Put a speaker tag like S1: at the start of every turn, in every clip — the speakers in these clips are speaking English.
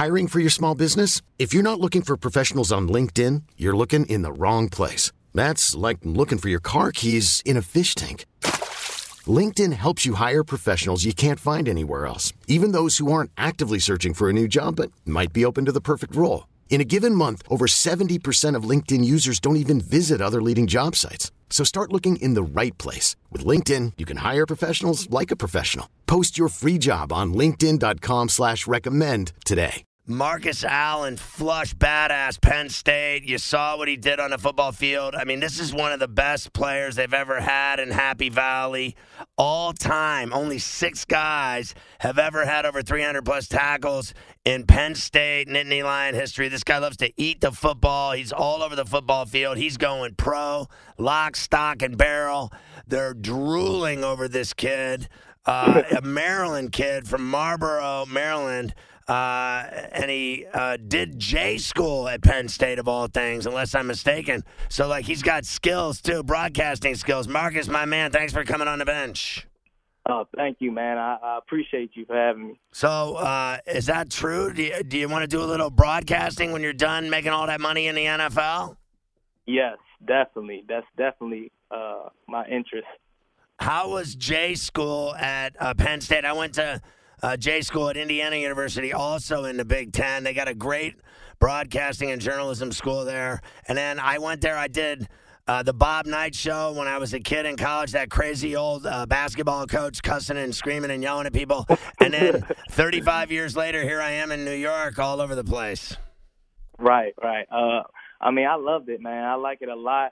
S1: Hiring for your small business? If you're not looking for professionals on LinkedIn, you're looking in the wrong place. That's like looking for your car keys in a fish tank. LinkedIn helps you hire professionals you can't find anywhere else, even those who aren't actively searching for a new job but might be open to the perfect role. In a given month, over 70% of LinkedIn users don't even visit other leading job sites. So start looking in the right place. With LinkedIn, you can hire professionals like a professional. Post your free job on linkedin.com/recommend today.
S2: Marcus Allen, flush, badass, Penn State. You saw what he did on the football field. I mean, this is one of the best players they've ever had in Happy Valley. All time, only 6 guys have ever had over 300-plus tackles in Penn State Nittany Lion history. This guy loves to eat the football. He's all over the football field. He's going pro, lock, stock, and barrel. They're drooling over this kid, a Maryland kid from Marlboro, Maryland. And he did J school at Penn State, of all things, unless I'm mistaken. So, he's got skills, too, broadcasting skills. Marcus, my man, thanks for coming on the bench.
S3: Oh, thank you, man. I appreciate you for having me.
S2: So, is that true? Do you want to do a little broadcasting when you're done making all that money in the NFL?
S3: Yes, definitely. That's definitely my interest.
S2: How was J school at Penn State? I went to J school at Indiana University, also in the Big Ten. They got a great broadcasting and journalism school there. And then I went there. I did the Bob Knight show when I was a kid in college, that crazy old basketball coach cussing and screaming and yelling at people. And then 35 years later, here I am in New York, all over the place.
S3: Right. I mean, I loved it, man. I like it a lot.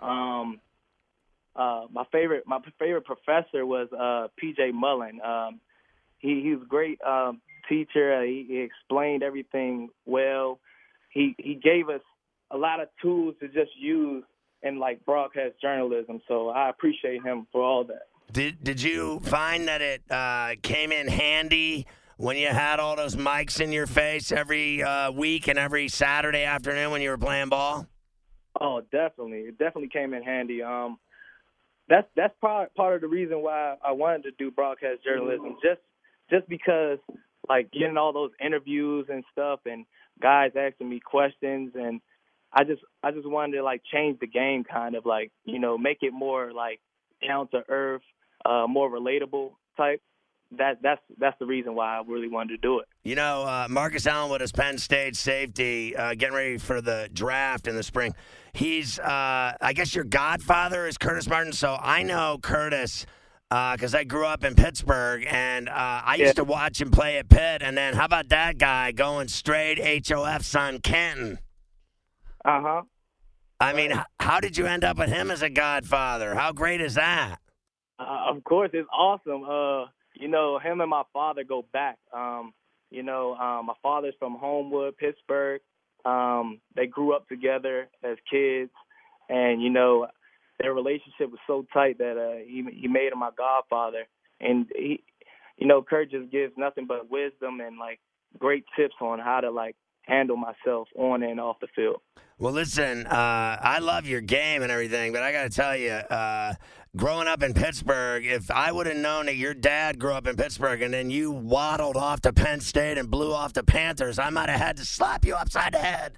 S3: My favorite professor was P.J. Mullen. He was a great teacher. He explained everything well. He gave us a lot of tools to just use in broadcast journalism. So I appreciate him for all that.
S2: Did you find that it came in handy when you had all those mics in your face every week and every Saturday afternoon when you were playing ball?
S3: Oh, definitely. It definitely came in handy. That's part of the reason why I wanted to do broadcast journalism. Just because, getting all those interviews and stuff and guys asking me questions, and I just wanted to, change the game kind of, make it more, down to earth, more relatable type. That's the reason why I really wanted to do it.
S2: Marcus Allen with his Penn State safety, getting ready for the draft in the spring. He's, I guess your godfather is Curtis Martin, so I know Curtis because I grew up in Pittsburgh, and I used to watch him play at Pitt. And then how about that guy going straight HOF son, Canton?
S3: Uh-huh.
S2: I mean, how did you end up with him as a godfather? How great is that?
S3: Of course, it's awesome. Him and my father go back. My father's from Homewood, Pittsburgh. They grew up together as kids, and, their relationship was so tight that he made him my godfather. And, Kurt just gives nothing but wisdom and, great tips on how to, handle myself on and off the field.
S2: Well, listen, I love your game and everything, but I got to tell you, growing up in Pittsburgh, if I would have known that your dad grew up in Pittsburgh and then you waddled off to Penn State and blew off the Panthers, I might have had to slap you upside the head.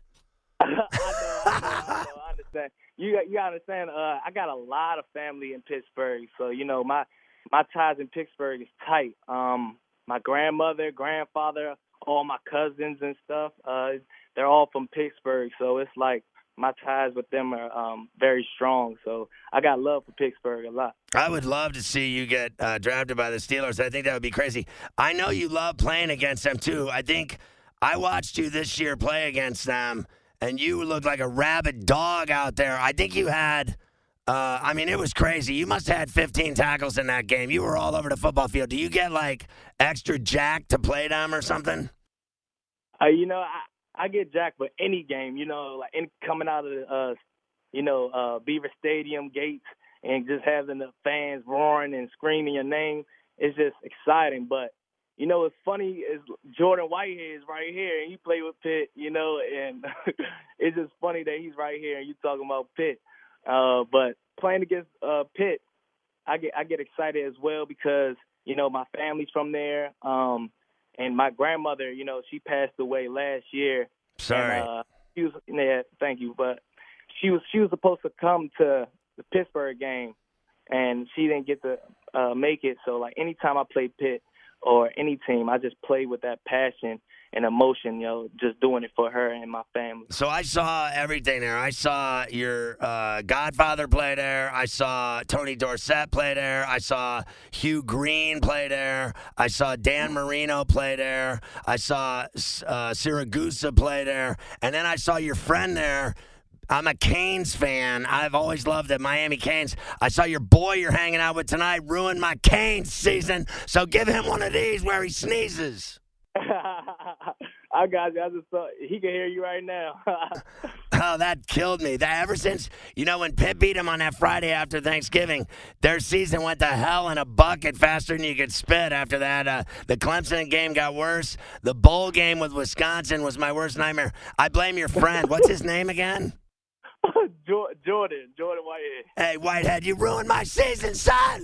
S3: I understand. You understand, I got a lot of family in Pittsburgh, so, my ties in Pittsburgh is tight. My grandmother, grandfather, all my cousins and stuff, they're all from Pittsburgh, so it's my ties with them are very strong. So I got love for Pittsburgh a lot.
S2: I would love to see you get drafted by the Steelers. I think that would be crazy. I know you love playing against them, too. I think I watched you this year play against them, and you looked like a rabid dog out there. I think you had it was crazy. You must have had 15 tackles in that game. You were all over the football field. Do you get, extra jacked to play them or something?
S3: I get jacked for any game, coming out of the, Beaver Stadium gates and just having the fans roaring and screaming your name. It's just exciting. But, what's funny is Jordan Whitehead is right here, and he played with Pitt, and it's just funny that he's right here and you talking about Pitt. But playing against Pitt, I get excited as well because, my family's from there. And and my grandmother, she passed away last year.
S2: Sorry.
S3: And, thank you. But she was supposed to come to the Pittsburgh game, and she didn't get to make it. So, like, anytime I play Pitt or any team, I just play with that passion and emotion, just doing it for her and my family.
S2: So I saw everything there. I saw your godfather play there. I saw Tony Dorsett play there. I saw Hugh Green play there. I saw Dan Marino play there. I saw Siragusa play there. And then I saw your friend there. I'm a Canes fan. I've always loved the Miami Canes. I saw your boy you're hanging out with tonight ruin my Canes season. So give him one of these where he sneezes.
S3: I got you. I just thought he can hear you right now.
S2: Oh, that killed me. Ever since, when Pitt beat them on that Friday after Thanksgiving, their season went to hell in a bucket faster than you could spit after that. The Clemson game got worse. The bowl game with Wisconsin was my worst nightmare. I blame your friend. What's his name again?
S3: Jordan Whitehead.
S2: Hey, Whitehead, you ruined my season, son.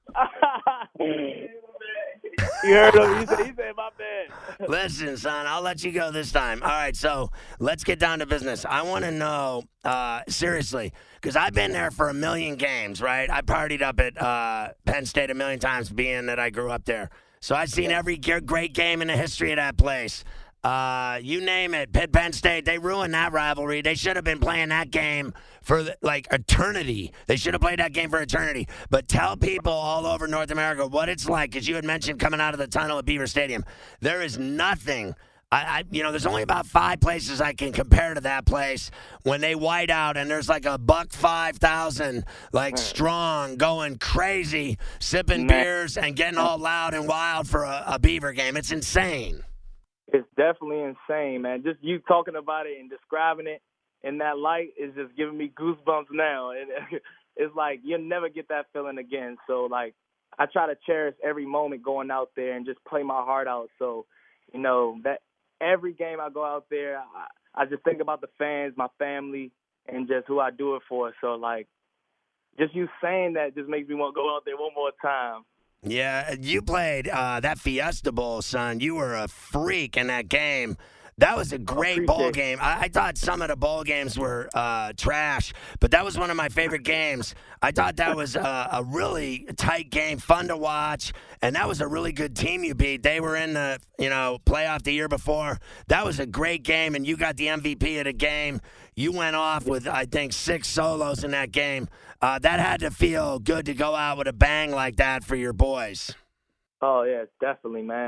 S3: You heard him. He said, my bad.
S2: Listen, son, I'll let you go this time. All right, so let's get down to business. I want to know, seriously, because I've been there for a million games, right? I partied up at Penn State a million times, being that I grew up there. So I've seen every great game in the history of that place. You name it, Pitt, Penn State, they ruined that rivalry. They should have been playing that game for, eternity. They should have played that game for eternity. But tell people all over North America what it's like, because you had mentioned coming out of the tunnel at Beaver Stadium. There is nothing. There's only about 5 places I can compare to that place when they white out and there's like a buck 5,000, strong, going crazy, sipping beers and getting all loud and wild for a Beaver game. It's insane.
S3: It's definitely insane, man. Just you talking about it and describing it in that light is just giving me goosebumps now. And it's like you'll never get that feeling again. So, I try to cherish every moment going out there and just play my heart out. So, that every game I go out there, I just think about the fans, my family, and just who I do it for. So, just you saying that just makes me want to go out there one more time.
S2: Yeah, you played that Fiesta Bowl, son. You were a freak in that game. That was a great bowl game. I thought some of the bowl games were trash, but that was one of my favorite games. I thought that was a really tight game, fun to watch, and that was a really good team you beat. They were in the playoff the year before. That was a great game, and you got the MVP of the game. You went off with, I think, 6 solos in that game. That had to feel good to go out with a bang like that for your boys.
S3: Oh, yeah, definitely, man.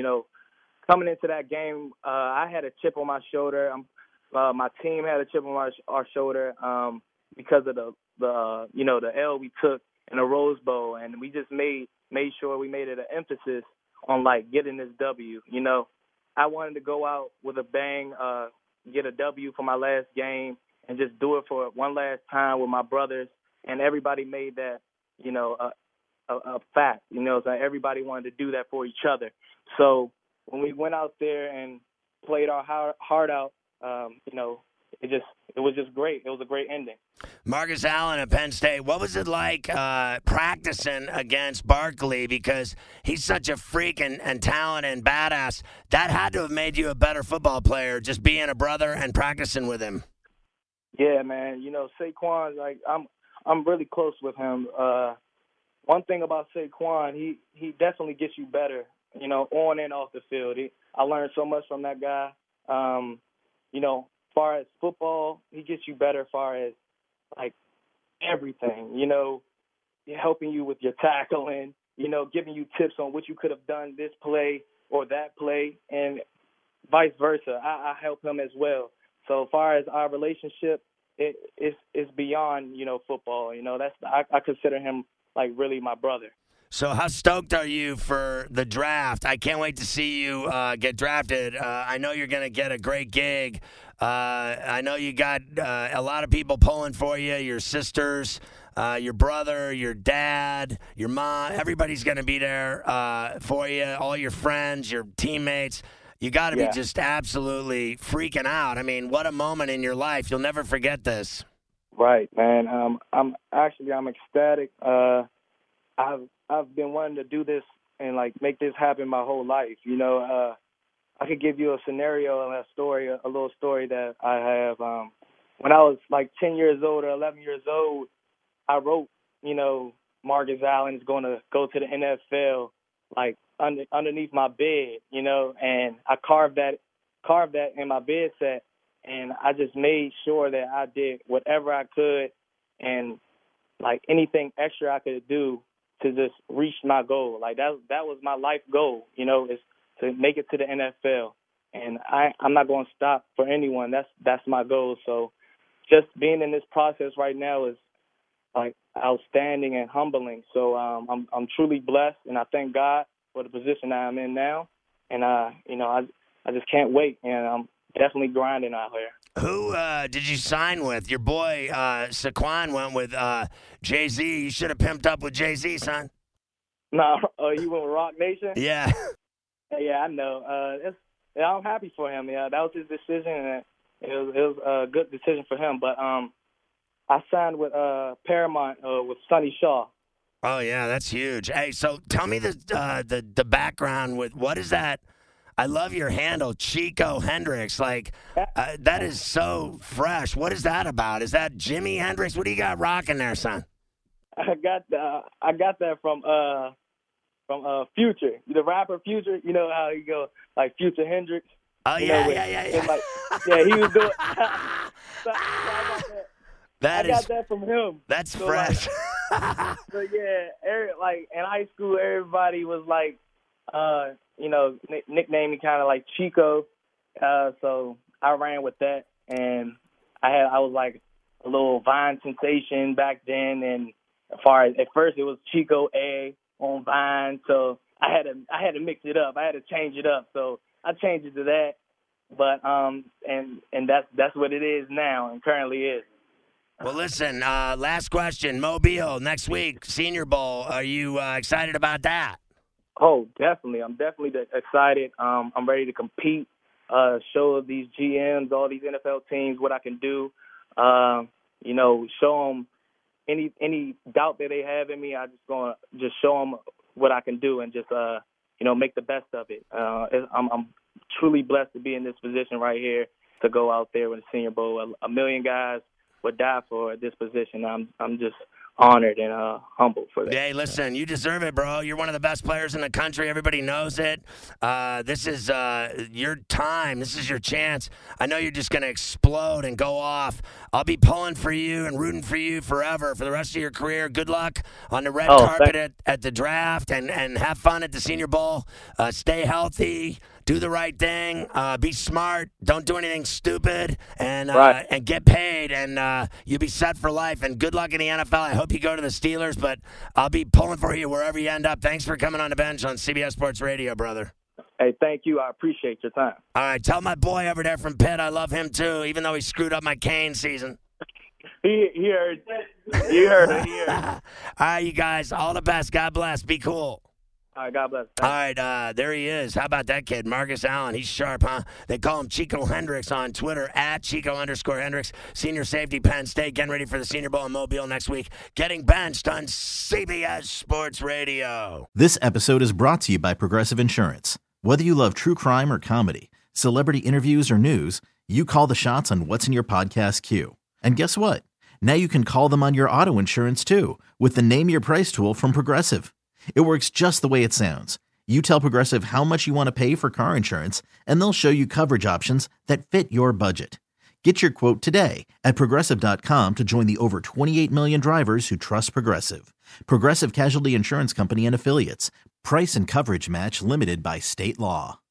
S3: Coming into that game, I had a chip on my shoulder. My team had a chip on our shoulder because of the L we took in the Rose Bowl, and we just made sure we made it an emphasis on getting this W. I wanted to go out with a bang, get a W for my last game, and just do it for one last time with my brothers. And everybody made that, a fact. So everybody wanted to do that for each other. So when we went out there and played our heart out, it was just great. It was a great ending.
S2: Marcus Allen at Penn State, what was it like practicing against Barkley? Because he's such a freak and talent and badass. That had to have made you a better football player, just being a brother and practicing with him.
S3: Yeah, man. Saquon, I'm really close with him. One thing about Saquon, he definitely gets you better, on and off the field. I learned so much from that guy. Far as football, he gets you better far as, everything, helping you with your tackling, giving you tips on what you could have done this play or that play, and vice versa. I help him as well. So as far as our relationship, it's beyond, football. I consider him really my brother.
S2: So how stoked are you for the draft? I can't wait to see you get drafted. I know you're going to get a great gig. I know you got a lot of people pulling for you, your sisters, your brother, your dad, your mom. Everybody's going to be there for you, all your friends, your teammates. You got to be just absolutely freaking out. I mean, what a moment in your life. You'll never forget this.
S3: Right, man. I'm ecstatic. I've been wanting to do this and like make this happen my whole life. You know, I could give you a scenario and a story, a little story that I have. When I was like 10 years old or 11 years old, I wrote, you know, Marcus Allen is going to go to the NFL, like underneath my bed, you know, and I carved that in my bed set, and I just made sure that I did whatever I could and like anything extra I could do to just reach my goal. Like that was my life goal, you know, is to make it to the NFL. And I'm not going to stop for anyone. That's my goal. So just being in this process right now is like outstanding and humbling. So I'm truly blessed, and I thank God for the position that I'm in now. And you know, I just can't wait, and I'm definitely grinding out here.
S2: Who did you sign with? Your boy Saquon went with Jay-Z. You should have pimped up with Jay-Z, son.
S3: No, he went with Rock Nation?
S2: Yeah.
S3: Yeah, I know. I'm happy for him. Yeah, that was his decision, and it was a good decision for him. But I signed with Paramount with Sonny Shaw.
S2: Oh yeah, that's huge. Hey, so tell me the background with what is that? I love your handle, Chico Hendrix. Like that is so fresh. What is that about? Is that Jimi Hendrix? What do you got rocking there, son?
S3: I got that from Future, the rapper Future. You know how he go like Future Hendrix.
S2: Oh yeah, yeah.
S3: Like, yeah, he was doing. So I got that from him.
S2: That's
S3: so
S2: fresh.
S3: So yeah, like in high school, everybody was like, you know, nicknamed me kind of like Chico. So I ran with that, and I was like a little Vine sensation back then. And as far as at first it was Chico A on Vine, so I had to mix it up. I had to change it up. So I changed it to that. But and that's what it is now, and currently is.
S2: Well, listen, last question. Mobile, next week, Senior Bowl. Are you excited about that?
S3: Oh, definitely. I'm definitely excited. I'm ready to compete, show these GMs, all these NFL teams what I can do. You know, show them any doubt that they have in me. I'm just going to just show them what I can do and just, you know, make the best of it. I'm truly blessed to be in this position right here to go out there with the Senior Bowl. A million guys would die for this position. I'm just honored and humbled for that.
S2: Hey, listen, you deserve it, bro. You're one of the best players in the country. Everybody knows it. This is your time. This is your chance. I know you're just going to explode and go off. I'll be pulling for you and rooting for you forever for the rest of your career. Good luck on the red carpet at the draft, and have fun at the Senior Bowl. Stay healthy. Do the right thing. Be smart. Don't do anything stupid. And get paid. And you'll be set for life. And good luck in the NFL. I hope you go to the Steelers, but I'll be pulling for you wherever you end up. Thanks for coming on the bench on CBS Sports Radio, brother.
S3: Hey, thank you. I appreciate your time.
S2: All right, tell my boy over there from Pitt I love him too, even though he screwed up my Kane season.
S3: He heard it. You heard it. He heard it.
S2: All right, you guys, all the best. God bless. Be cool.
S3: All right, God bless.
S2: All right, there he is. How about that kid, Marcus Allen? He's sharp, huh? They call him Chico Hendrix on Twitter, at Chico_Hendrix. Senior safety, Penn State, getting ready for the Senior Bowl in Mobile next week. Getting benched on CBS Sports Radio.
S4: This episode is brought to you by Progressive Insurance. Whether you love true crime or comedy, celebrity interviews or news, you call the shots on what's in your podcast queue. And guess what? Now you can call them on your auto insurance, too, with the Name Your Price tool from Progressive. It works just the way it sounds. You tell Progressive how much you want to pay for car insurance, and they'll show you coverage options that fit your budget. Get your quote today at Progressive.com to join the over 28 million drivers who trust Progressive. Progressive Casualty Insurance Company and Affiliates. Price and coverage match limited by state law.